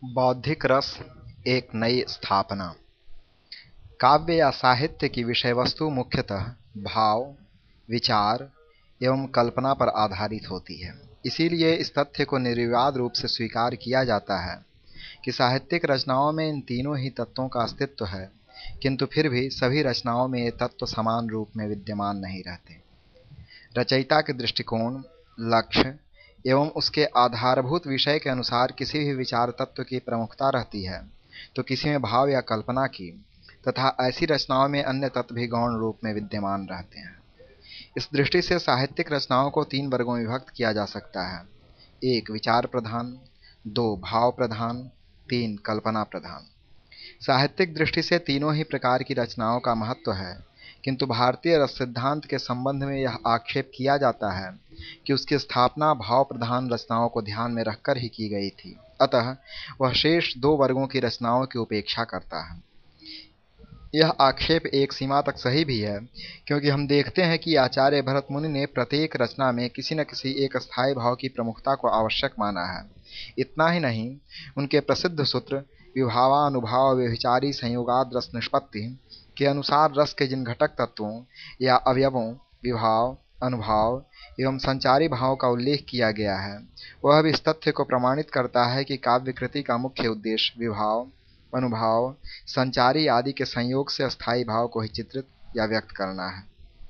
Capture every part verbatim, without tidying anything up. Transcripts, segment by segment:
बौद्धिक रस एक नई स्थापना। काव्य या साहित्य की विषय वस्तु मुख्यतः भाव, विचार एवं कल्पना पर आधारित होती है। इसीलिए इस तथ्य को निर्विवाद रूप से स्वीकार किया जाता है कि साहित्यिक रचनाओं में इन तीनों ही तत्वों का अस्तित्व है, किंतु फिर भी सभी रचनाओं में ये तत्व समान रूप में विद्यमान नहीं रहते। रचयिता के दृष्टिकोण, लक्ष्य एवं उसके आधारभूत विषय के अनुसार किसी भी विचार तत्व की प्रमुखता रहती है, तो किसी में भाव या कल्पना की, तथा ऐसी रचनाओं में अन्य तत्व भी गौण रूप में विद्यमान रहते हैं। इस दृष्टि से साहित्यिक रचनाओं को तीन वर्गों में विभक्त किया जा सकता है। एक विचार प्रधान, दो भाव प्रधान, तीन कल्पना प्रधान। साहित्यिक दृष्टि से तीनों ही प्रकार की रचनाओं का महत्व है, किंतु भारतीय रस सिद्धांत के संबंध में यह आक्षेप किया जाता है कि उसकी स्थापना भाव प्रधान रचनाओं को ध्यान में रखकर ही की गई थी, अतः वह शेष दो वर्गों की रचनाओं की उपेक्षा करता है। यह आक्षेप एक सीमा तक सही भी है, क्योंकि हम देखते हैं कि आचार्य भरत मुनि ने प्रत्येक रचना में किसी न किसी एक स्थायी भाव की प्रमुखता को आवश्यक माना है। इतना ही नहीं, उनके प्रसिद्ध सूत्र विभावानुभाव व्यभिचारी संयोगाद रस निष्पत्ति के अनुसार रस के जिन घटक तत्वों या अवयवों विभाव, अनुभाव एवं संचारी भाव का उल्लेख किया गया है, वह भी इस तथ्य को प्रमाणित करता है कि काव्यकृति का मुख्य उद्देश्य विभाव, अनुभाव, संचारी आदि के संयोग से अस्थायी भाव को ही चित्रित या व्यक्त करना है।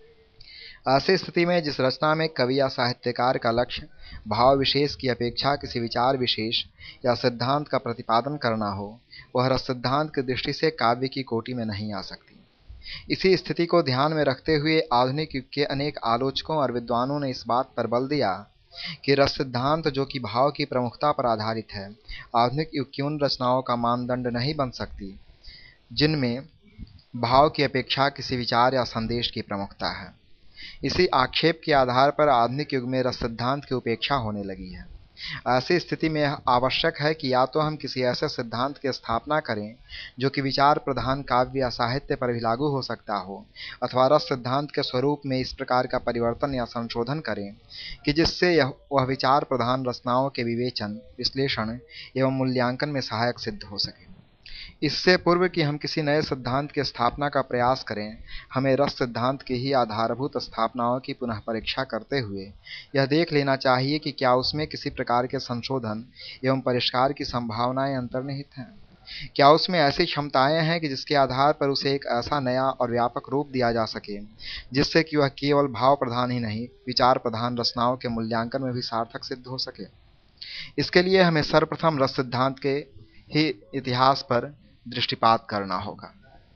ऐसी स्थिति में जिस रचना में कवि या साहित्यकार का लक्ष्य भाव विशेष की अपेक्षा किसी विचार विशेष या सिद्धांत का प्रतिपादन करना हो, वह रस सिद्धांत की दृष्टि से काव्य की कोटि में नहीं आ सकती। इसी स्थिति को ध्यान में रखते हुए आधुनिक युग के अनेक आलोचकों और विद्वानों ने इस बात पर बल दिया कि रस सिद्धांत, जो कि भाव की प्रमुखता पर आधारित है, आधुनिक युग की उन रचनाओं का मानदंड नहीं बन सकती जिनमें भाव की अपेक्षा किसी विचार या संदेश की प्रमुखता है। इसी आक्षेप के आधार पर आधुनिक युग में रस सिद्धांत की उपेक्षा होने लगी है। ऐसी स्थिति में यह आवश्यक है कि या तो हम किसी ऐसे सिद्धांत की स्थापना करें जो कि विचार प्रधान काव्य या साहित्य पर भी लागू हो सकता हो, अथवा रस सिद्धांत के स्वरूप में इस प्रकार का परिवर्तन या संशोधन करें कि जिससे यह वह विचार प्रधान रचनाओं के विवेचन, विश्लेषण एवं मूल्यांकन में सहायक सिद्ध हो सके। इससे पूर्व कि हम किसी नए सिद्धांत की स्थापना का प्रयास करें, हमें रस सिद्धांत की ही आधारभूत स्थापनाओं की पुनः परीक्षा करते हुए यह देख लेना चाहिए कि क्या उसमें किसी प्रकार के संशोधन एवं परिष्कार की संभावनाएं अंतर्निहित हैं। क्या उसमें ऐसी क्षमताएं हैं कि जिसके आधार पर उसे एक ऐसा नया और व्यापक रूप दिया जा सके जिससे कि वह केवल भाव प्रधान ही नहीं, विचार प्रधान रचनाओं के मूल्यांकन में भी सार्थक सिद्ध हो सके। इसके लिए हमें सर्वप्रथम रस सिद्धांत के ही इतिहास पर दृष्टिपात करना होगा।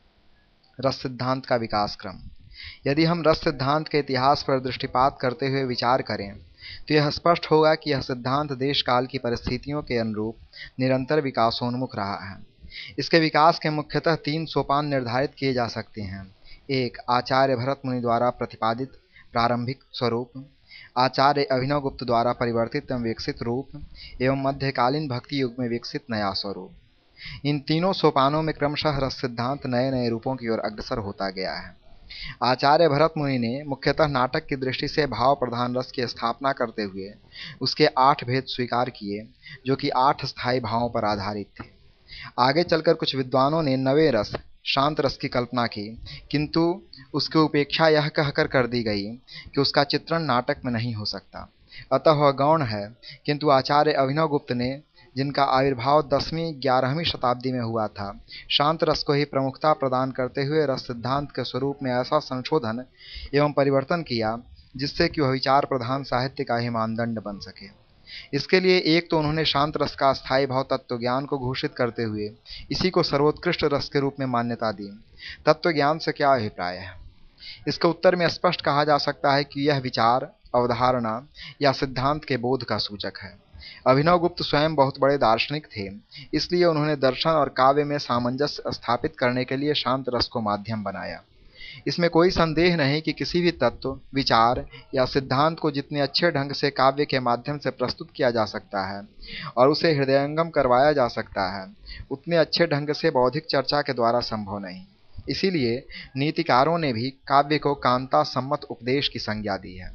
रस सिद्धांत का विकास क्रम। यदि हम रस सिद्धांत के इतिहास पर दृष्टिपात करते हुए विचार करें तो यह स्पष्ट होगा कि यह सिद्धांत देश काल की परिस्थितियों के अनुरूप निरंतर विकासोन्मुख रहा है। इसके विकास के मुख्यतः तीन सोपान निर्धारित किए जा सकते हैं। एक, आचार्य भरत मुनि द्वारा प्रतिपादित प्रारंभिक स्वरूप, आचार्य अभिनवगुप्त द्वारा परिवर्तित एवं विकसित रूप, एवं मध्यकालीन भक्ति युग में विकसित नया स्वरूप। इन तीनों सोपानों में क्रमशः रस सिद्धांत नए नए रूपों की ओर अग्रसर होता गया है। आचार्य भरत मुनि ने मुख्यतः नाटक की दृष्टि से भाव प्रधान रस की स्थापना करते हुए उसके आठ भेद स्वीकार किए, जो कि आठ स्थायी भावों पर आधारित थे। आगे चलकर कुछ विद्वानों ने नवे रस, शांत रस की कल्पना की, किंतु उसकी उपेक्षा यह कहकर कर दी गई कि उसका चित्रण नाटक में नहीं हो सकता, अतः वह गौण है। किंतु आचार्य अभिनवगुप्त ने, जिनका आविर्भाव दसवीं ग्यारहवीं शताब्दी में हुआ था, शांत रस को ही प्रमुखता प्रदान करते हुए रस सिद्धांत के स्वरूप में ऐसा संशोधन एवं परिवर्तन किया जिससे कि वह विचार प्रधान साहित्य का ही मानदंड बन सके। इसके लिए एक तो उन्होंने शांत रस का स्थायी भाव तत्व ज्ञान को घोषित करते हुए इसी को सर्वोत्कृष्ट रस के रूप में मान्यता दी। तत्व ज्ञान से क्या अभिप्राय है? इसके उत्तर में स्पष्ट कहा जा सकता है कि यह विचार, अवधारणा या सिद्धांत के बोध का सूचक है। अभिनवगुप्त स्वयं बहुत बड़े दार्शनिक थे, इसलिए उन्होंने दर्शन और काव्य में सामंजस्य स्थापित करने के लिए शांत रस को माध्यम बनाया। इसमें कोई संदेह नहीं कि किसी भी तत्व, विचार या सिद्धांत को जितने अच्छे ढंग से काव्य के माध्यम से प्रस्तुत किया जा सकता है और उसे हृदयंगम करवाया जा सकता है, उतने अच्छे ढंग से बौद्धिक चर्चा के द्वारा संभव नहीं। इसीलिए नीतिकारों ने भी काव्य को कांता सम्मत उपदेश की संज्ञा दी है।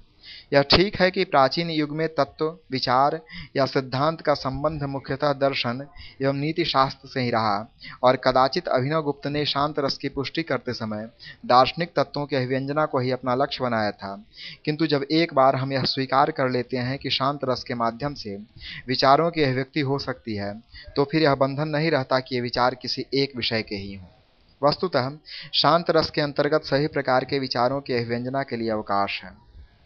यह ठीक है कि प्राचीन युग में तत्व, विचार या सिद्धांत का संबंध मुख्यतः दर्शन एवं नीति शास्त्र से ही रहा और कदाचित अभिनवगुप्त ने शांत रस की पुष्टि करते समय दार्शनिक तत्वों के अभिव्यंजना को ही अपना लक्ष्य बनाया था। किंतु जब एक बार हम यह स्वीकार कर लेते हैं कि शांत रस के माध्यम से विचारों की अभिव्यक्ति हो सकती है, तो फिर यह बंधन नहीं रहता कि ये विचार किसी एक विषय के ही हों। वस्तुतः शांत रस के अंतर्गत सभी प्रकार के विचारों की अभिव्यंजना के लिए अवकाश है।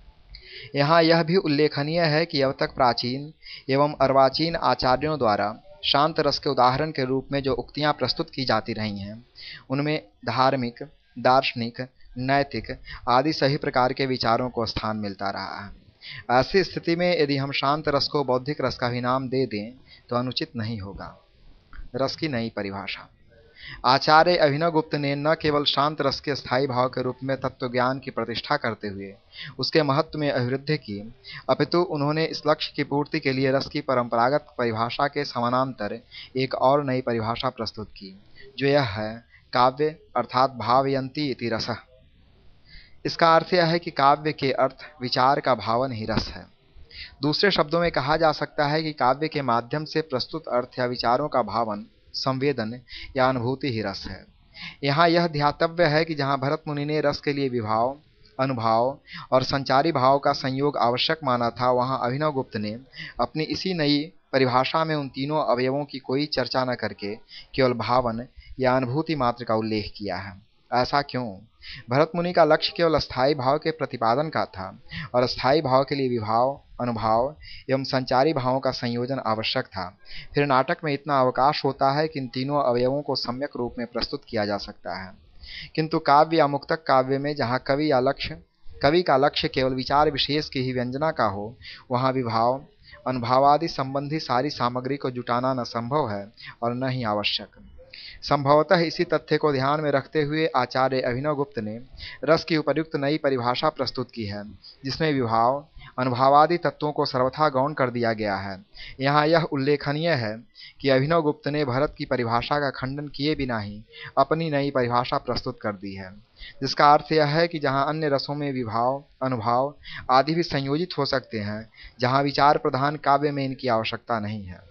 यहाँ यह भी उल्लेखनीय है कि अब तक प्राचीन एवं अर्वाचीन आचार्यों द्वारा शांत रस के उदाहरण के रूप में जो उक्तियाँ प्रस्तुत की जाती रही हैं, उनमें धार्मिक, दार्शनिक, नैतिक आदि सभी प्रकार के विचारों को स्थान मिलता रहा है। ऐसी स्थिति में यदि हम शांत रस को बौद्धिक रस का भी नाम दे दें तो अनुचित नहीं होगा। रस की नई परिभाषा। आचार्य अभिनवगुप्त ने न केवल शांत रस के स्थायी भाव के रूप में तत्वज्ञान की प्रतिष्ठा करते हुए उसके महत्व में अभिवृद्धि की, अपितु उन्होंने इस लक्ष्य की पूर्ति के लिए रस की परंपरागत परिभाषा के समानांतर एक और नई परिभाषा प्रस्तुत की, जो यह है काव्य अर्थात भावयन्ति इति रसः। इसका अर्थ यह है कि काव्य के अर्थ विचार का भावन ही रस है। दूसरे शब्दों में कहा जा सकता है कि काव्य के माध्यम से प्रस्तुत अर्थ या विचारों का भावन, संवेदन या अनुभूति ही रस है। यहाँ यह ध्यातव्य है कि जहाँ भरत मुनि ने रस के लिए विभाव, अनुभाव और संचारी भाव का संयोग आवश्यक माना था, वहाँ अभिनवगुप्त ने अपनी इसी नई परिभाषा में उन तीनों अवयवों की कोई चर्चा न करके केवल भावन या अनुभूति मात्र का उल्लेख किया है। ऐसा क्यों? भरत मुनि का लक्ष्य केवल अस्थायी भाव के प्रतिपादन का था और अस्थायी भाव के लिए विभाव, अनुभाव एवं संचारी भावों का संयोजन आवश्यक था। फिर नाटक में इतना अवकाश होता है कि इन तीनों अवयवों को सम्यक रूप में प्रस्तुत किया जा सकता है। किंतु काव्य या मुक्तक काव्य में जहाँ कवि या लक्ष्य कवि का लक्ष्य केवल विचार विशेष की ही व्यंजना का हो, वहाँ विभाव, अनुभावादि संबंधी सारी सामग्री को जुटाना न संभव है और न ही आवश्यक। संभवतः इसी तथ्य को ध्यान में रखते हुए आचार्य अभिनवगुप्त ने रस की उपर्युक्त नई परिभाषा प्रस्तुत की है, जिसमें विभाव, अनुभवादि तत्वों को सर्वथा गौण कर दिया गया है। यहाँ यह उल्लेखनीय है कि अभिनवगुप्त ने भरत की परिभाषा का खंडन किए बिना ही अपनी नई परिभाषा प्रस्तुत कर दी है, जिसका अर्थ यह है कि जहाँ अन्य रसों में विभाव, अनुभव आदि भी संयोजित हो सकते हैं, जहाँ विचार प्रधान काव्य में इनकी आवश्यकता नहीं है।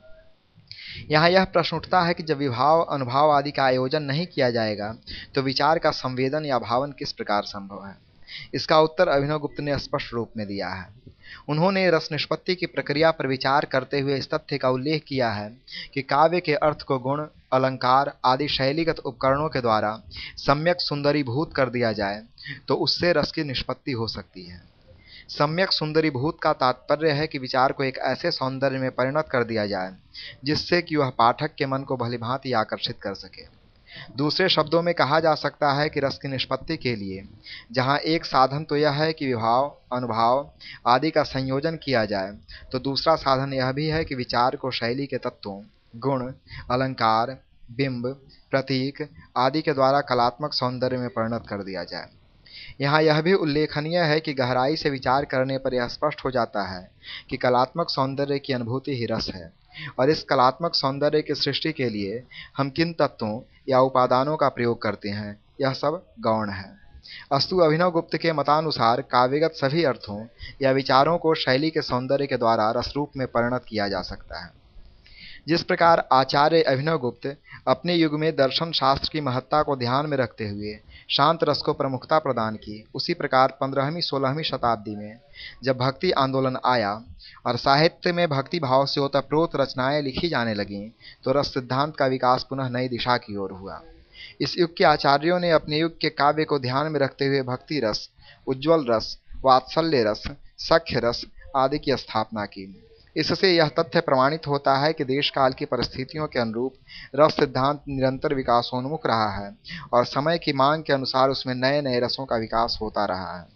यहाँ यह प्रश्न उठता है कि जब विभाव, अनुभाव आदि का आयोजन नहीं किया जाएगा तो विचार का संवेदन या भावन किस प्रकार संभव है? इसका उत्तर अभिनवगुप्त ने स्पष्ट रूप में दिया है। उन्होंने रस निष्पत्ति की प्रक्रिया पर विचार करते हुए इस तथ्य का उल्लेख किया है कि काव्य के अर्थ को गुण, अलंकार आदि शैलीगत उपकरणों के द्वारा सम्यक सुंदरीभूत कर दिया जाए तो उससे रस की निष्पत्ति हो सकती है। सम्यक सुंदरीभूत का तात्पर्य है कि विचार को एक ऐसे सौंदर्य में परिणत कर दिया जाए जिससे कि वह पाठक के मन को भलीभांति आकर्षित कर सके। दूसरे शब्दों में कहा जा सकता है कि रस की निष्पत्ति के लिए जहाँ एक साधन तो यह है कि विभाव, अनुभाव आदि का संयोजन किया जाए, तो दूसरा साधन यह भी है कि विचार को शैली के तत्वों, गुण, अलंकार, बिंब, प्रतीक आदि के द्वारा कलात्मक सौंदर्य में परिणत कर दिया जाए। यहाँ यह भी उल्लेखनीय है कि गहराई से विचार करने पर यह स्पष्ट हो जाता है कि कलात्मक सौंदर्य की अनुभूति ही रस है, और इस कलात्मक सौंदर्य की सृष्टि के लिए हम किन तत्वों या उपादानों का प्रयोग करते हैं, यह सब गौण है। अस्तु अभिनवगुप्त के मतानुसार काव्यगत सभी अर्थों या विचारों को शैली के सौंदर्य के द्वारा रसरूप में परिणत किया जा सकता है। जिस प्रकार आचार्य अभिनवगुप्त अपने युग में दर्शन शास्त्र की महत्ता को ध्यान में रखते हुए शांत रस को प्रमुखता प्रदान की, उसी प्रकार पंद्रहवीं सोलहवीं शताब्दी में जब भक्ति आंदोलन आया और साहित्य में भक्ति भाव से ओतप्रोत रचनाएं लिखी जाने लगीं, तो रस सिद्धांत का विकास पुनः नई दिशा की ओर हुआ। इस युग के आचार्यों ने अपने युग के काव्य को ध्यान में रखते हुए भक्ति रस, उज्ज्वल रस, वात्सल्य रस, सख्य रस आदि की स्थापना की। इससे यह तथ्य प्रमाणित होता है कि देश काल की परिस्थितियों के अनुरूप रस सिद्धांत निरंतर विकासोन्मुख रहा है और समय की मांग के अनुसार उसमें नए नए रसों का विकास होता रहा है।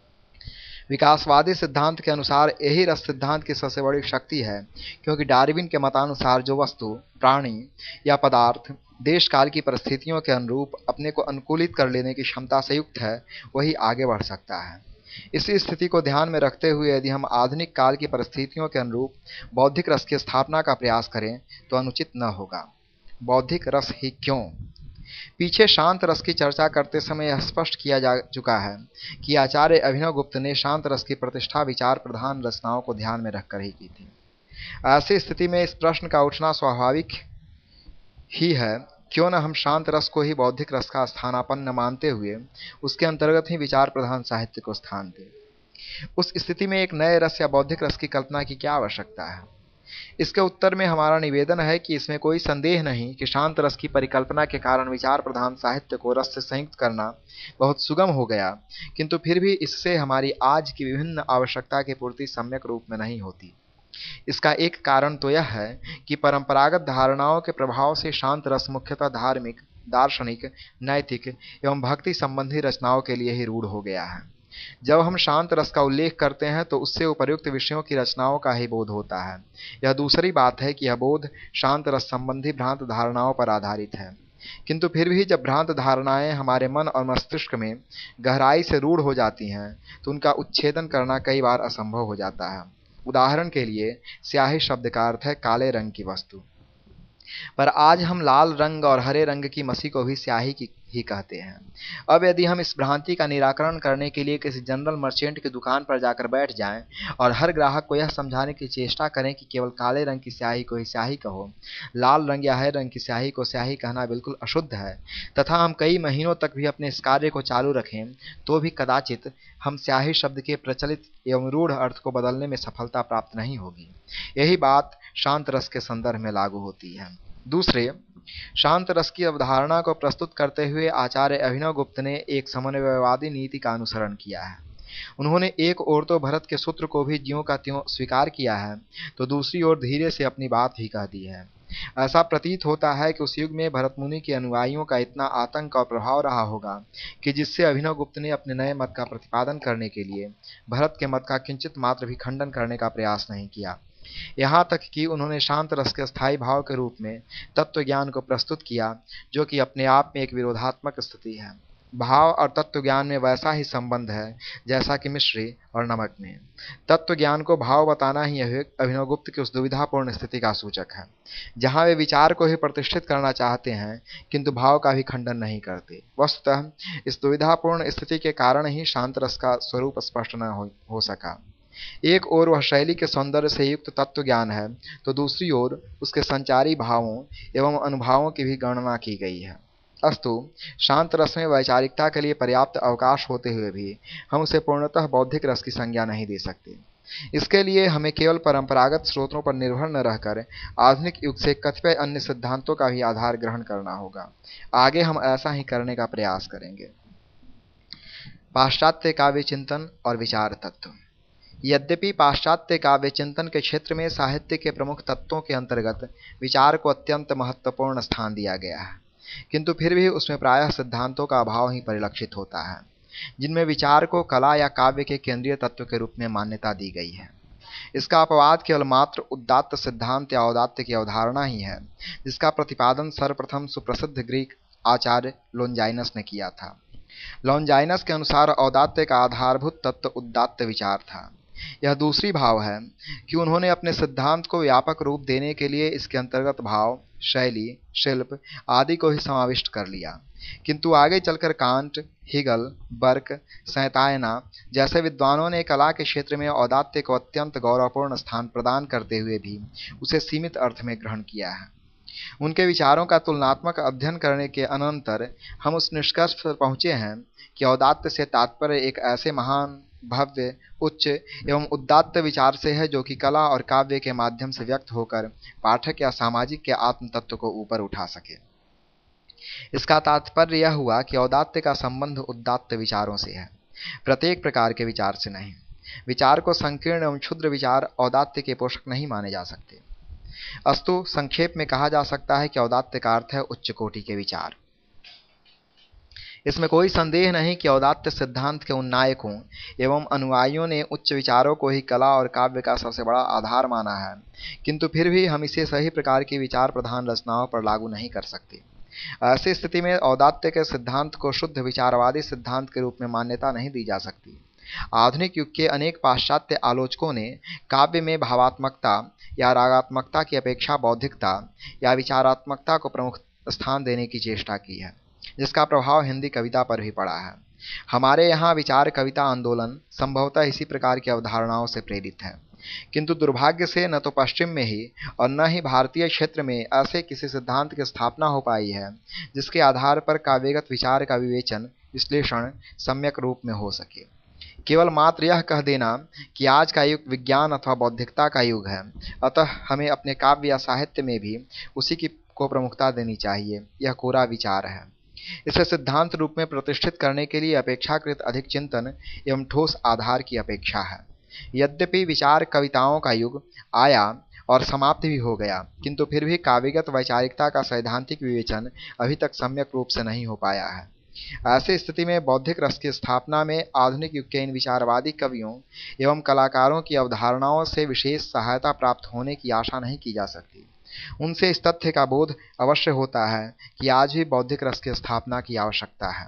विकासवादी सिद्धांत के अनुसार यही रस सिद्धांत की सबसे बड़ी शक्ति है, क्योंकि डार्विन के मतानुसार जो वस्तु, प्राणी या पदार्थ देश काल की परिस्थितियों के अनुरूप अपने को अनुकूलित कर लेने की क्षमता से युक्त है, वही आगे बढ़ सकता है। इसी स्थिति को ध्यान में रखते हुए यदि हम आधुनिक काल की परिस्थितियों के अनुरूप बौद्धिक रस की स्थापना का प्रयास करें तो अनुचित न होगा। बौद्धिक रस ही क्यों? पीछे शांत रस की चर्चा करते समय यह स्पष्ट किया जा चुका है कि आचार्य अभिनवगुप्त ने शांत रस की प्रतिष्ठा विचार प्रधान रचनाओं को ध्यान में रखकर ही की थी। ऐसी स्थिति में इस प्रश्न का उठना स्वाभाविक ही है, क्यों न हम शांत रस को ही बौद्धिक रस का स्थानापन्न मानते हुए उसके अंतर्गत ही विचार प्रधान साहित्य को स्थान दें। उस स्थिति में एक नए रस या बौद्धिक रस की कल्पना की क्या आवश्यकता है? इसके उत्तर में हमारा निवेदन है कि इसमें कोई संदेह नहीं कि शांत रस की परिकल्पना के कारण विचार प्रधान साहित्य को रस से संयुक्त करना बहुत सुगम हो गया, किंतु फिर भी इससे हमारी आज की विभिन्न आवश्यकता की पूर्ति सम्यक रूप में नहीं होती। इसका एक कारण तो यह है कि परंपरागत धारणाओं के प्रभाव से शांत रस मुख्यतः धार्मिक, दार्शनिक, नैतिक एवं भक्ति संबंधी रचनाओं के लिए ही रूढ़ हो गया है। जब हम शांत रस का उल्लेख करते हैं तो उससे उपर्युक्त विषयों की रचनाओं का ही बोध होता है। यह दूसरी बात है कि यह बोध शांत रस संबंधी भ्रांत धारणाओं पर आधारित है, किंतु फिर भी जब भ्रांत धारणाएं हमारे मन और मस्तिष्क में गहराई से रूढ़ हो जाती हैं तो उनका उच्छेदन करना कई बार असंभव हो जाता है। उदाहरण के लिए, स्याही शब्द का अर्थ है काले रंग की वस्तु, पर आज हम लाल रंग और हरे रंग की मसी को भी स्याही की ही कहते हैं। अब यदि हम इस भ्रांति का निराकरण करने के लिए किसी जनरल मर्चेंट की दुकान पर जाकर बैठ जाएं और हर ग्राहक को यह समझाने की चेष्टा करें कि केवल काले रंग की स्याही को ही स्याही कहो, लाल रंग या हरे रंग की स्याही को स्याही कहना बिल्कुल अशुद्ध है, तथा हम कई महीनों तक भी अपने इस कार्य को चालू रखें तो भी कदाचित हम स्याही शब्द के प्रचलित एवं रूढ़ अर्थ को बदलने में सफलता प्राप्त नहीं होगी। यही बात शांत रस के संदर्भ में लागू होती है। दूसरे, शांत रस की अवधारणा को प्रस्तुत करते हुए आचार्य अभिनवगुप्त ने एक समन्वयवादी नीति का अनुसरण किया है। उन्होंने एक ओर तो भरत के सूत्र को भी ज्यों का त्यों स्वीकार किया है, तो दूसरी ओर धीरे से अपनी बात भी कह दी है। ऐसा प्रतीत होता है कि उस युग में भरत मुनि के अनुयायियों का इतना आतंक और प्रभाव रहा होगा कि जिससे अभिनवगुप्त ने अपने नए मत का प्रतिपादन करने के लिए भरत के मत का किंचित मात्र भी खंडन करने का प्रयास नहीं किया। यहाँ तक कि उन्होंने शांत रस के स्थायी भाव के रूप में तत्व ज्ञान को प्रस्तुत किया, जो कि अपने आप में एक विरोधात्मक स्थिति है। भाव और तत्व ज्ञान में वैसा ही संबंध है जैसा कि मिश्री और नमक में। तत्व ज्ञान को भाव बताना ही अभिनवगुप्त की उस दुविधापूर्ण स्थिति का सूचक है, जहाँ वे विचार को ही प्रतिष्ठित करना चाहते हैं किंतु भाव का भी खंडन नहीं करते। वस्तुतः इस दुविधापूर्ण स्थिति के कारण ही शांत रस का स्वरूप स्पष्ट न हो, हो सका। एक ओर वह शैली के सौंदर्य से युक्त तत्व ज्ञान है, तो दूसरी ओर उसके संचारी भावों एवं अनुभावों की भी गणना की गई है। अस्तु, शांत रस में वैचारिकता के लिए पर्याप्त अवकाश होते हुए भी हम उसे पूर्णतः बौद्धिक रस की संज्ञा नहीं दे सकते। इसके लिए हमें केवल परंपरागत स्रोतों पर निर्भर न रहकर आधुनिक युग से कतिपय अन्य सिद्धांतों का भी आधार ग्रहण करना होगा। आगे हम ऐसा ही करने का प्रयास करेंगे। पाश्चात्य काव्य चिंतन और विचार तत्व। यद्यपि पाश्चात्य काव्य चिंतन के क्षेत्र में साहित्य के प्रमुख तत्वों के अंतर्गत विचार को अत्यंत महत्वपूर्ण स्थान दिया गया है, किंतु फिर भी उसमें प्रायः सिद्धांतों का अभाव ही परिलक्षित होता है, जिनमें विचार को कला या काव्य के केंद्रीय तत्व के रूप में मान्यता दी गई है। इसका अपवाद केवल मात्र उदात्त सिद्धांत या औदात्य की अवधारणा ही है, जिसका प्रतिपादन सर्वप्रथम सुप्रसिद्ध ग्रीक आचार्य लोंजाइनस ने किया था। लोंजाइनस के अनुसार औदात्य का आधारभूत तत्व उदात्त विचार था। यह दूसरी भाव है कि उन्होंने अपने सिद्धांत को व्यापक रूप देने के लिए इसके अंतर्गत भाव, शैली, शिल्प आदि को ही समाविष्ट कर लिया, किंतु आगे चलकर कांट, हिगल, बर्क, सैतायना जैसे विद्वानों ने कला के क्षेत्र में औदात्य को अत्यंत गौरवपूर्ण स्थान प्रदान करते हुए भी उसे सीमित अर्थ में ग्रहण किया है। उनके विचारों का तुलनात्मक अध्ययन करने के अनंतर हम उस निष्कर्ष पर पहुंचे हैं कि औदात्य से तात्पर्य एक ऐसे महान, भव्य, उच्च एवं उदात्त विचार से है जो कि कला और काव्य के माध्यम से व्यक्त होकर पाठक या सामाजिक के आत्म तत्व को ऊपर उठा सके। इसका तात्पर्य यह हुआ कि औदात्य का संबंध उदात्त विचारों से है, प्रत्येक प्रकार के विचार से नहीं। विचार को संकीर्ण एवं क्षुद्र विचार औदात्य के पोषक नहीं माने जा सकते। अस्तु, संक्षेप में कहा जा सकता है कि औदात्य का अर्थ है उच्च कोटि के विचार। इसमें कोई संदेह नहीं कि औदात्य सिद्धांत के उन नायकों एवं अनुयायियों ने उच्च विचारों को ही कला और काव्य का सबसे बड़ा आधार माना है, किंतु फिर भी हम इसे सही प्रकार की विचार प्रधान रचनाओं पर लागू नहीं कर सकते। ऐसी स्थिति में औदात्य के सिद्धांत को शुद्ध विचारवादी सिद्धांत के रूप में मान्यता नहीं दी जा सकती। आधुनिक युग के अनेक पाश्चात्य आलोचकों ने काव्य में भावात्मकता या रागात्मकता की अपेक्षा बौद्धिकता या विचारात्मकता को प्रमुख स्थान देने की चेष्टा की है, जिसका प्रभाव हिंदी कविता पर भी पड़ा है। हमारे यहाँ विचार कविता आंदोलन संभवतः इसी प्रकार की अवधारणाओं से प्रेरित है, किंतु दुर्भाग्य से न तो पश्चिम में ही और न ही भारतीय क्षेत्र में ऐसे किसी सिद्धांत की स्थापना हो पाई है जिसके आधार पर काव्यगत विचार का विवेचन विश्लेषण सम्यक रूप में हो सके। केवल मात्र यह कह देना कि आज का युग विज्ञान अथवा बौद्धिकता का युग है, अतः हमें अपने काव्य या साहित्य में भी उसी की को प्रमुखता देनी चाहिए, यह कोरा विचार है। इसे सिद्धांत रूप में प्रतिष्ठित करने के लिए अपेक्षाकृत अधिक चिंतन एवं ठोस आधार की अपेक्षा है। यद्यपि विचार कविताओं का युग आया और समाप्त भी हो गया, किंतु फिर भी काव्यगत वैचारिकता का सैद्धांतिक विवेचन अभी तक सम्यक रूप से नहीं हो पाया है। ऐसी स्थिति में बौद्धिक रस की स्थापना में आधुनिक युग के इन विचारवादी कवियों एवं कलाकारों की अवधारणाओं से विशेष सहायता प्राप्त होने की आशा नहीं की जा सकती। उनसे इस तथ्य का बोध अवश्य होता है कि आज भी बौद्धिक रस की स्थापना की आवश्यकता है।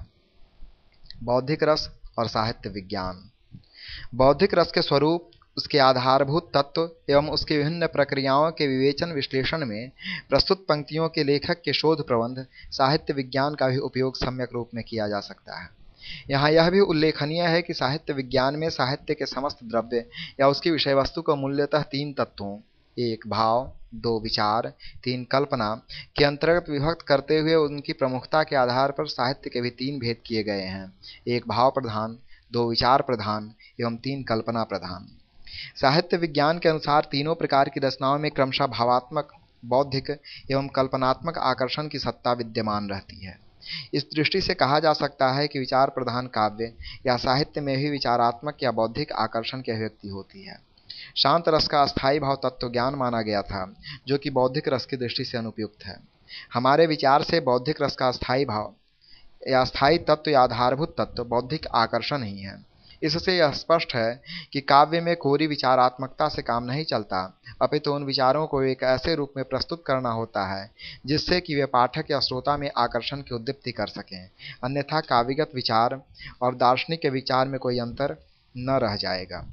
बौद्धिक रस और साहित्य विज्ञान। बौद्धिक रस के स्वरूप, उसके आधारभूत तत्व एवं उसकी विभिन्न प्रक्रियाओं के विवेचन विश्लेषण में प्रस्तुत पंक्तियों के लेखक के शोध प्रबंध साहित्य विज्ञान का भी उपयोग सम्यक रूप में किया जा सकता है। यहाँ यह भी उल्लेखनीय है कि साहित्य विज्ञान में साहित्य के समस्त द्रव्य या उसकी विषय वस्तु को मूल्यतः तीन तत्वों, एक भाव, दो विचार, तीन कल्पना के अंतर्गत विभक्त करते हुए उनकी प्रमुखता के आधार पर साहित्य के भी तीन भेद किए गए हैं, एक भाव प्रधान, दो विचार प्रधान एवं तीन कल्पना प्रधान। साहित्य विज्ञान के अनुसार तीनों प्रकार की रचनाओं में क्रमशः भावात्मक, बौद्धिक एवं कल्पनात्मक आकर्षण की सत्ता विद्यमान रहती है। इस दृष्टि से कहा जा सकता है कि विचार प्रधान काव्य या साहित्य में भी विचारात्मक या बौद्धिक आकर्षण की अभिव्यक्ति होती है। शांत रस का अस्थायी भाव तत्व ज्ञान माना गया था, जो कि बौद्धिक रस की दृष्टि से अनुपयुक्त है। हमारे विचार से बौद्धिक रस का अस्थायी भाव या अस्थायी तत्व या आधारभूत तत्व बौद्धिक आकर्षण ही है। इससे यह स्पष्ट है कि काव्य में कोरी विचारात्मकता से काम नहीं चलता, अपितु तो उन विचारों को एक ऐसे रूप में प्रस्तुत करना होता है जिससे कि वे पाठक या श्रोता में आकर्षण की उद्दीप्ति कर सकें, अन्यथा काव्यगत विचार और दार्शनिक के विचार में कोई अंतर न रह जाएगा।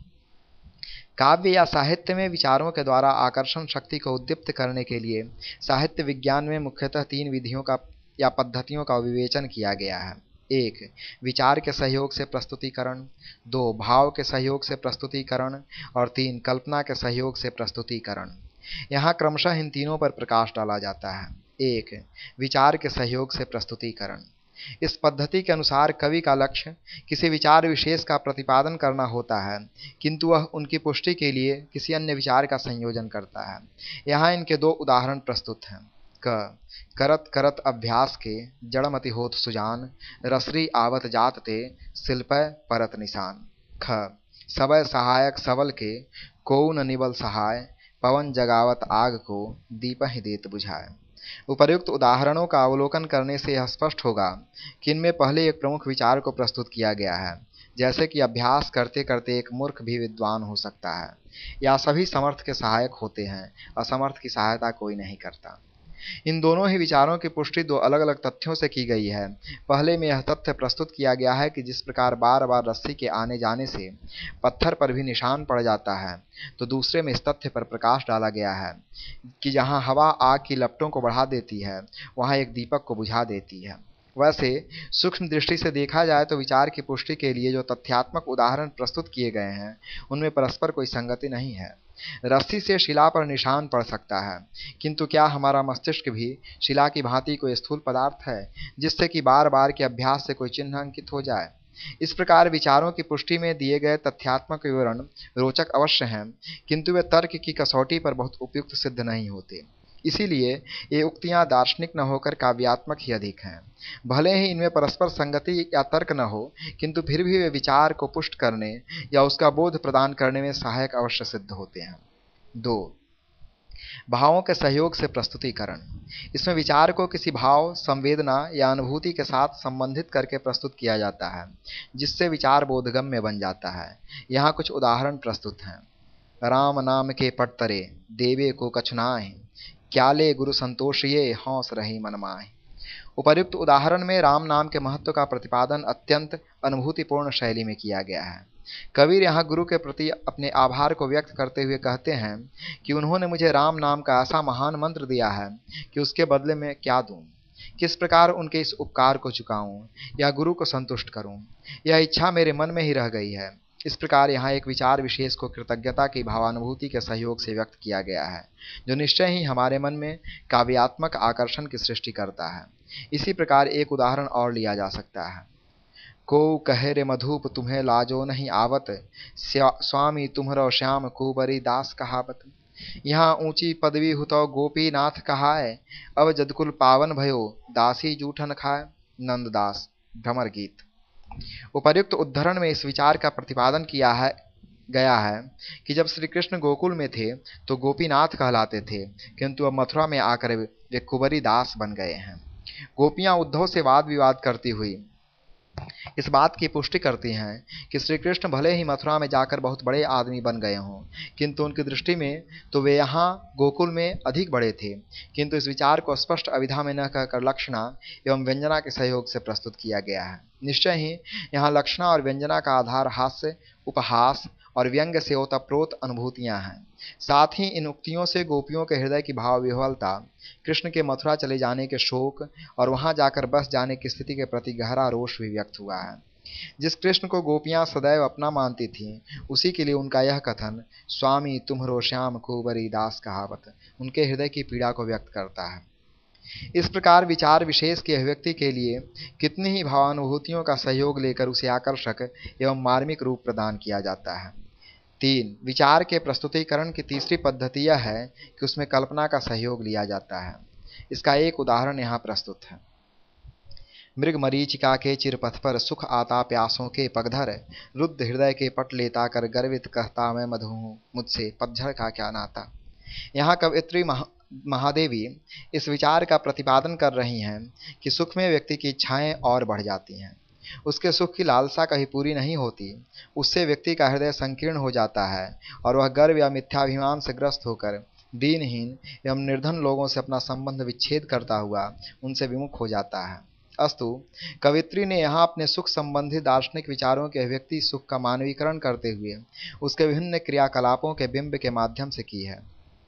काव्य या साहित्य में विचारों के द्वारा आकर्षण शक्ति को उद्दीप्त करने के लिए साहित्य विज्ञान में मुख्यतः तीन विधियों का या पद्धतियों का विवेचन किया गया है। एक, विचार के सहयोग से प्रस्तुतिकरण, दो, भाव के सहयोग से प्रस्तुतिकरण और तीन, कल्पना के सहयोग से प्रस्तुतिकरण। यहाँ क्रमशः इन तीनों पर प्रकाश डाला जाता है। एक, विचार के सहयोग से प्रस्तुतिकरण। इस पद्धति के अनुसार कवि का लक्ष्य किसी विचार विशेष का प्रतिपादन करना होता है, किंतु वह उनकी पुष्टि के लिए किसी अन्य विचार का संयोजन करता है। यहाँ इनके दो उदाहरण प्रस्तुत हैं। क, करत करत अभ्यास के जड़मति होत सुजान, रसरी आवत जात ते शिल्पय परत निशान। ख, सबय सहायक सबल के कोउ न निबल सहाय, पवन जगावत आग को दीपहि देत बुझाए। उपर्युक्त उदाहरणों का अवलोकन करने से यह स्पष्ट होगा कि इनमें पहले एक प्रमुख विचार को प्रस्तुत किया गया है, जैसे कि अभ्यास करते करते एक मूर्ख भी विद्वान हो सकता है, या सभी समर्थ के सहायक होते हैं, असमर्थ की सहायता कोई नहीं करता। इन दोनों ही विचारों की पुष्टि दो अलग अलग तथ्यों से की गई है। पहले में यह तथ्य प्रस्तुत किया गया है कि जिस प्रकार बार बार रस्सी के आने जाने से पत्थर पर भी निशान पड़ जाता है, तो दूसरे में इस तथ्य पर प्रकाश डाला गया है कि जहाँ हवा आग की लपटों को बढ़ा देती है, वहाँ एक दीपक को बुझा देती है। वैसे सूक्ष्म दृष्टि से देखा जाए तो विचार की पुष्टि के लिए जो तथ्यात्मक उदाहरण प्रस्तुत किए गए हैं, उनमें परस्पर कोई संगति नहीं है। रस्सी से शिला पर निशान पड़ सकता है, किंतु क्या हमारा मस्तिष्क भी शिला की भांति कोई स्थूल पदार्थ है जिससे कि बार बार के अभ्यास से कोई चिन्ह अंकित हो जाए? इस प्रकार विचारों की पुष्टि में दिए गए तथ्यात्मक विवरण रोचक अवश्य हैं, किंतु वे तर्क की कसौटी पर बहुत उपयुक्त सिद्ध नहीं होते। इसीलिए ये उक्तियां दार्शनिक न होकर काव्यात्मक ही अधिक हैं। भले ही इनमें परस्पर संगति या तर्क न हो, किंतु फिर भी वे विचार को पुष्ट करने या उसका बोध प्रदान करने में सहायक अवश्य सिद्ध होते हैं। दो, भावों के सहयोग से प्रस्तुतिकरण। इसमें विचार को किसी भाव, संवेदना या अनुभूति के साथ संबंधित करके प्रस्तुत किया जाता है, जिससे विचार बोधगम्य बन जाता है। यहाँ कुछ उदाहरण प्रस्तुत हैं। राम नाम के पटतरे देवे को कछुनाए, क्याले गुरु संतोष ये हौस रही मन माहे। उपर्युक्त उदाहरण में राम नाम के महत्व का प्रतिपादन अत्यंत अनुभूतिपूर्ण शैली में किया गया है। कबीर यहाँ गुरु के प्रति अपने आभार को व्यक्त करते हुए कहते हैं कि उन्होंने मुझे राम नाम का ऐसा महान मंत्र दिया है कि उसके बदले में क्या दूं। किस प्रकार उनके इस उपकार को चुकाऊं या गुरु को संतुष्ट करूं, यह इच्छा मेरे मन में ही रह गई है। इस प्रकार यहाँ एक विचार विशेष को कृतज्ञता की भावानुभूति के सहयोग से व्यक्त किया गया है, जो निश्चय ही हमारे मन में काव्यात्मक आकर्षण की सृष्टि करता है। इसी प्रकार एक उदाहरण और लिया जा सकता है। को कहे रे मधुप तुम्हें लाजो नहीं आवत, स्वामी तुम्हरो श्याम कुबरी दास कहावत। यहाँ ऊंची पदवी हुतो गोपीनाथ कहाय, अब जदकुल पावन भयो दासी जूठन खाए। नंददास भ्रमर गीत। उपर्युक्त उद्धरण में इस विचार का प्रतिपादन किया है गया है कि जब श्री कृष्ण गोकुल में थे तो गोपीनाथ कहलाते थे, किंतु अब मथुरा में आकर वे कुबरी दास बन गए हैं। गोपियां उद्धव से वाद विवाद करती हुई इस बात की पुष्टि करती हैं कि श्री कृष्ण भले ही मथुरा में जाकर बहुत बड़े आदमी बन गए हों, किंतु उनकी दृष्टि में तो वे यहाँ गोकुल में अधिक बड़े थे। किंतु इस विचार को स्पष्ट अविधा में न कहकर लक्षणा एवं व्यंजना के सहयोग से प्रस्तुत किया गया है। निश्चय ही यहाँ लक्षणा और व्यंजना का आधार हास्य, उपहास और व्यंग्य से ओतप्रोत अनुभूतियां हैं। साथ ही इन उक्तियों से गोपियों के हृदय की भाव विह्वलता, कृष्ण के मथुरा चले जाने के शोक और वहां जाकर बस जाने की स्थिति के प्रति गहरा रोष भी व्यक्त हुआ है। जिस कृष्ण को गोपियां सदैव अपना मानती थीं, उसी के लिए उनका यह कथन स्वामी तुम्हरो श्याम कुबरी दास कहावत उनके हृदय की पीड़ा को व्यक्त करता है। इस प्रकार विचार विशेष की अभिव्यक्ति के लिए कितनी ही भावानुभूतियों का सहयोग लेकर उसे आकर्षक एवं मार्मिक रूप प्रदान किया जाता है। तीन, विचार के प्रस्तुतीकरण की तीसरी पद्धति यह है कि उसमें कल्पना का सहयोग लिया जाता है। इसका एक उदाहरण यहाँ प्रस्तुत है। मृग मरीचिका के चिरपथ पर सुख आता प्यासों के पगधर, रुद्ध हृदय के पट लेता कर गर्वित कहता मैं मधु हूँ, मुझसे पतझड़ का क्या नाता। यहाँ कवयित्री महा महादेवी इस विचार का प्रतिपादन कर रही हैं कि सुख में व्यक्ति की इच्छाएं और बढ़ जाती हैं। उसके सुख की लालसा कहीं पूरी नहीं होती। उससे व्यक्ति का हृदय संकीर्ण हो जाता है और वह गर्व या मिथ्याभिमान से ग्रस्त होकर दीनहीन एवं निर्धन लोगों से अपना संबंध विच्छेद करता हुआ उनसे विमुख हो जाता है। अस्तु, कवित्री ने यहाँ अपने सुख संबंधी दार्शनिक विचारों के अभिव्यक्ति सुख का मानवीकरण करते हुए उसके विभिन्न क्रियाकलापों के बिंब के माध्यम से की है,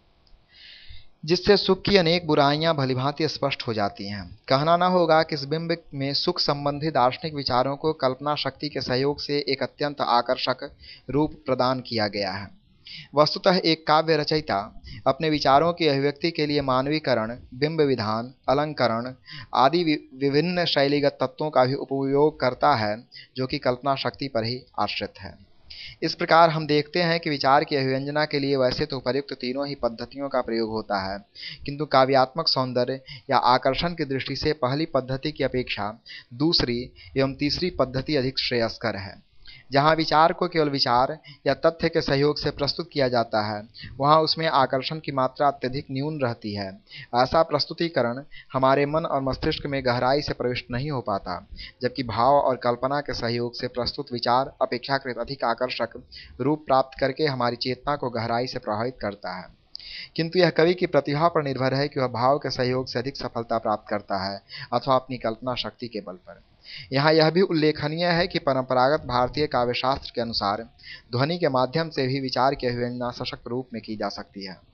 जिससे सुख की अनेक बुराइयां भलीभांति स्पष्ट हो जाती हैं। कहना न होगा कि इस बिंब में सुख संबंधी दार्शनिक विचारों को कल्पना शक्ति के सहयोग से एक अत्यंत आकर्षक रूप प्रदान किया गया है। वस्तुतः एक काव्य रचयिता अपने विचारों की अभिव्यक्ति के लिए मानवीकरण, बिंब विधान, अलंकरण आदि विभिन्न शैलीगत तत्वों का भी उपयोग करता है, जो कि कल्पना शक्ति पर ही आश्रित है। इस प्रकार हम देखते हैं कि विचार की अभिव्यंजना के लिए वैसे तो उपयुक्त तीनों ही पद्धतियों का प्रयोग होता है, किंतु काव्यात्मक सौंदर्य या आकर्षण की दृष्टि से पहली पद्धति की अपेक्षा दूसरी एवं तीसरी पद्धति अधिक श्रेयस्कर है। जहाँ विचार को केवल विचार या तथ्य के सहयोग से प्रस्तुत किया जाता है, वहाँ उसमें आकर्षण की मात्रा अत्यधिक न्यून रहती है। ऐसा प्रस्तुतिकरण हमारे मन और मस्तिष्क में गहराई से प्रविष्ट नहीं हो पाता, जबकि भाव और कल्पना के सहयोग से प्रस्तुत विचार अपेक्षाकृत अधिक आकर्षक रूप प्राप्त करके हमारी चेतना को गहराई से प्रभावित करता है। किंतु यह कवि की प्रतिभा पर निर्भर है कि वह भाव के सहयोग से अधिक सफलता प्राप्त करता है अथवा अपनी कल्पना शक्ति के बल पर। यहाँ यह भी उल्लेखनीय है कि परंपरागत भारतीय काव्यशास्त्र के अनुसार ध्वनि के माध्यम से भी विचार की अभिव्यंजना सशक्त रूप में की जा सकती है,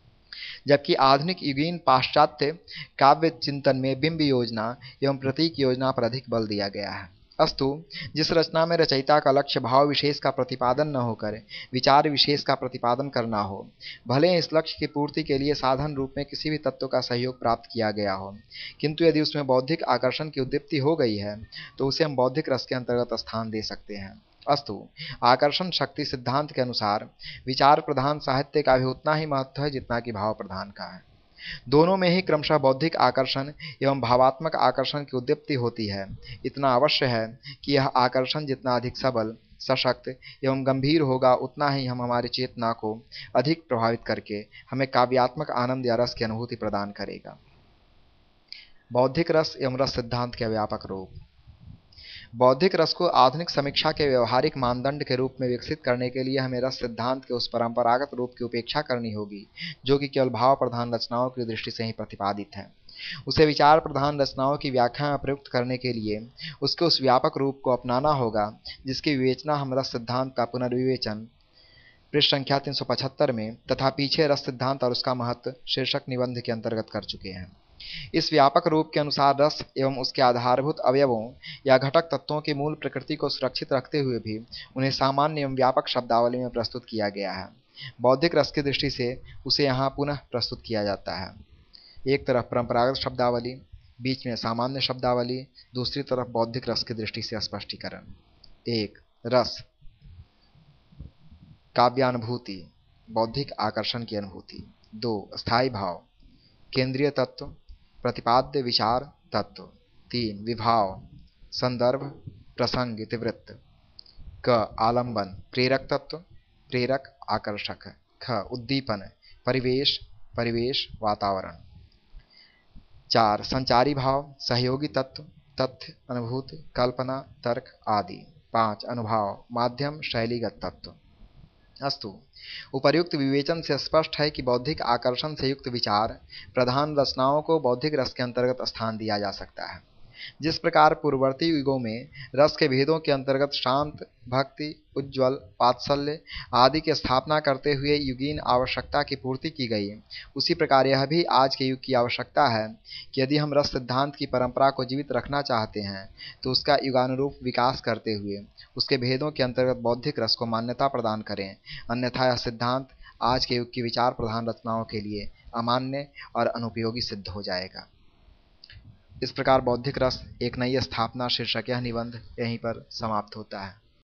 जबकि आधुनिक युगीन पाश्चात्य काव्य चिंतन में बिंब योजना एवं प्रतीक योजना पर अधिक बल दिया गया है। अस्तु, जिस रचना में रचयिता का लक्ष्य भाव विशेष का प्रतिपादन न होकर विचार विशेष का प्रतिपादन करना हो, भले इस लक्ष्य की पूर्ति के लिए साधन रूप में किसी भी तत्व का सहयोग प्राप्त किया गया हो, किंतु यदि उसमें बौद्धिक आकर्षण की उद्दीप्ति हो गई है तो उसे हम बौद्धिक रस के अंतर्गत स्थान दे सकते हैं। अस्तु, आकर्षण शक्ति सिद्धांत के अनुसार विचार प्रधान साहित्य का भी उतना ही महत्व है जितना कि भाव प्रधान का है। दोनों में ही क्रमशः बौद्धिक आकर्षण एवं भावात्मक आकर्षण की उद्दीप्ति होती है। इतना अवश्य है कि यह आकर्षण जितना अधिक सबल, सशक्त एवं गंभीर होगा, उतना ही हम हमारी चेतना को अधिक प्रभावित करके हमें काव्यात्मक आनंद या रस की अनुभूति प्रदान करेगा। बौद्धिक रस एवं रस सिद्धांत के व्यापक रूप। बौद्धिक रस को आधुनिक समीक्षा के व्यवहारिक मानदंड के रूप में विकसित करने के लिए हमें रस सिद्धांत के उस परंपरागत रूप की उपेक्षा करनी होगी जो कि केवल भाव प्रधान रचनाओं की दृष्टि से ही प्रतिपादित है। उसे विचार प्रधान रचनाओं की व्याख्या में प्रयुक्त करने के लिए उसके उस व्यापक रूप को अपनाना होगा जिसकी विवेचना हम रस सिद्धांत का पुनर्विवेचन पृष्ठ संख्या तीन सौ पचहत्तर में तथा पीछे रस सिद्धांत और उसका महत्व शीर्षक निबंध के अंतर्गत कर चुके हैं। इस व्यापक रूप के अनुसार रस एवं उसके आधारभूत अवयवों या घटक तत्वों की मूल प्रकृति को सुरक्षित रखते हुए भी उन्हें सामान्य एवं व्यापक शब्दावली में प्रस्तुत किया गया है। बौद्धिक रस की दृष्टि से उसे यहाँ पुनः प्रस्तुत किया जाता है। एक तरफ परंपरागत शब्दावली, बीच में सामान्य शब्दावली, दूसरी तरफ बौद्धिक रस की दृष्टि से स्पष्टीकरण। एक, रस, काव्यानुभूति, बौद्धिक आकर्षण की अनुभूति। दो, स्थायी भाव, केंद्रीय तत्व, प्रतिपाद्य विचार तत्व। तीन, विभाव, संदर्भ, प्रसंग, इतिवृत्त। क, आलंबन, प्रेरक तत्व, प्रेरक, आकर्षक। ख, उद्दीपन, परिवेश, परिवेश, वातावरण। चार, संचारी भाव, सहयोगी तत्व, तथ्य, अनुभूति, कल्पना, तर्क आदि। पाँच, अनुभाव, माध्यम, शैलीगत तत्व। अस्तु, उपर्युक्त विवेचन से स्पष्ट है कि बौद्धिक आकर्षण से युक्त विचार प्रधान रचनाओं को बौद्धिक रस के अंतर्गत स्थान दिया जा सकता है। जिस प्रकार पूर्ववर्ती युगों में रस के भेदों के अंतर्गत शांत, भक्ति, उज्ज्वल, वात्सल्य आदि की स्थापना करते हुए युगीन आवश्यकता की पूर्ति की गई, उसी प्रकार यह भी आज के युग की आवश्यकता है कि यदि हम रस सिद्धांत की परंपरा को जीवित रखना चाहते हैं तो उसका युगानुरूप विकास करते हुए उसके भेदों के अंतर्गत बौद्धिक रस को मान्यता प्रदान करें, अन्यथा यह सिद्धांत आज के युग की विचार प्रधान रचनाओं के लिए अमान्य और अनुपयोगी सिद्ध हो जाएगा। इस प्रकार बौद्धिक रस एक नई स्थापना शीर्षक यह निबंध यहीं पर समाप्त होता है।